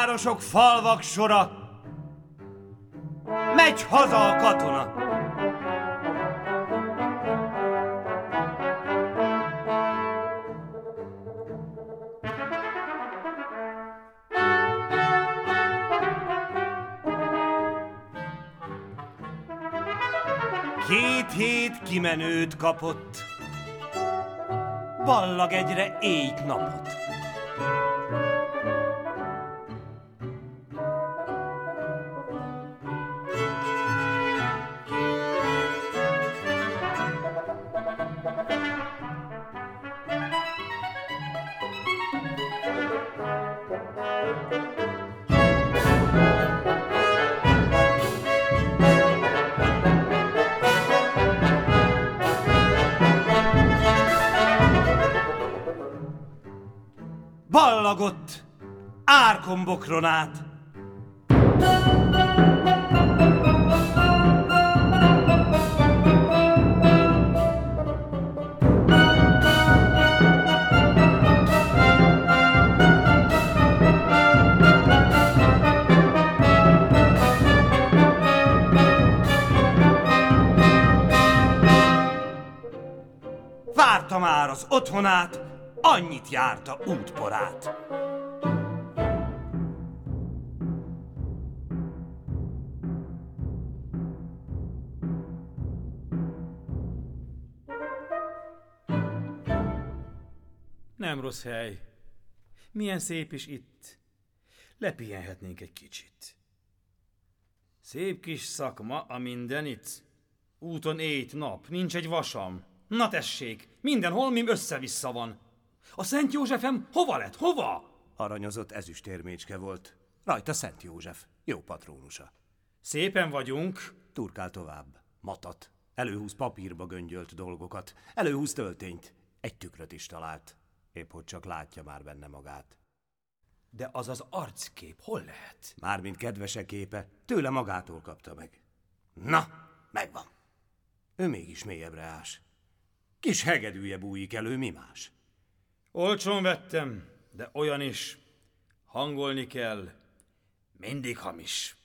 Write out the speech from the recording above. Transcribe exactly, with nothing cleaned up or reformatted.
Városok, falvak sora, megy haza a katona. Két hét kimenőt kapott, ballag egyre éjt napot. Ballagott árkombokron át. Várta már az otthonát, annyit járta útporát. Nem rossz hely. Milyen szép is itt. Lepihenhetnénk egy kicsit. Szép kis szakma a mindenit. Úton éjt nap, nincs egy vasam. Na tessék, minden holmim össze-vissza van. A Szent Józsefem hova lett, hova? Aranyozott ezüstérmécske volt. Rajta Szent József, jó patrónusa. Szépen vagyunk. Turkál tovább. Matat. Előhúz papírba göngyölt dolgokat. Előhúz töltényt. Egy tükröt is talált. Épp hogy csak látja már benne magát. De az az arckép hol lehet? Mármint kedvese képe, tőle magától kapta meg. Na, megvan. Ő mégis mélyebbre ás. Kis hegedűje bújik elő, mi más? Olcsón vettem, de olyan is. Hangolni kell. Mindig hamis.